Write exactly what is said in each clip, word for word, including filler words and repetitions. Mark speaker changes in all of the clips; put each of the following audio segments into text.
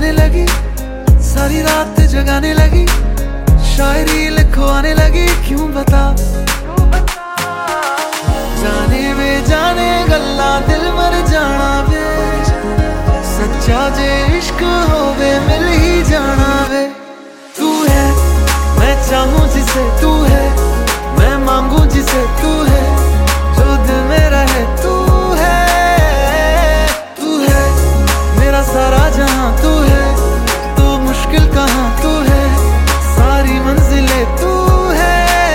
Speaker 1: आने लगी, सारी रात जगाने लगी, शायरी लिखवाने लगी, क्यों बता जाने वे जाने गल्ला दिल मर जाना वे, सच्चा जे इश्क होवे मिल ही जाना वे। तू है मैं चाहूं जिसे तू है, मैं मांगू जिसे तू है, जो दिल मेरा है तू है, तू है मेरा सारा जहां, तू है तो मुश्किल कहां, तू है सारी मंजिलें तू है।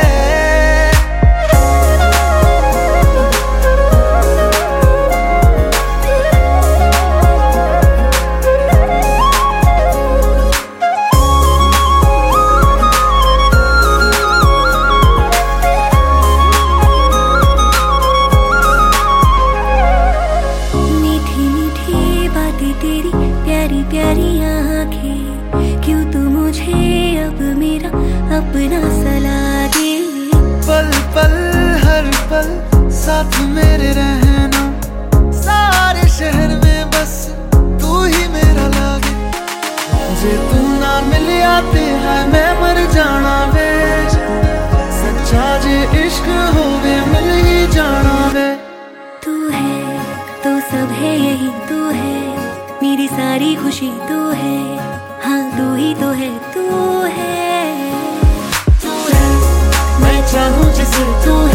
Speaker 2: तेरी प्यारी प्यारी आँखें, क्यों तू मुझे अब मेरा अपना सा लागे।
Speaker 1: पल पल हर पल साथ मेरे रहना, सारे शहर में बस तू ही मेरा लागे, जे तू ना मिल आते है मैं मर जाना वे, सच्चा जे इश्क होवे मिल ही जाना वे।
Speaker 2: तू है तो सब है यही, तू है मेरी सारी खुशी, तू है हाँ तू ही तो है, तू है
Speaker 1: तू है मैं चाहूं जिसे तू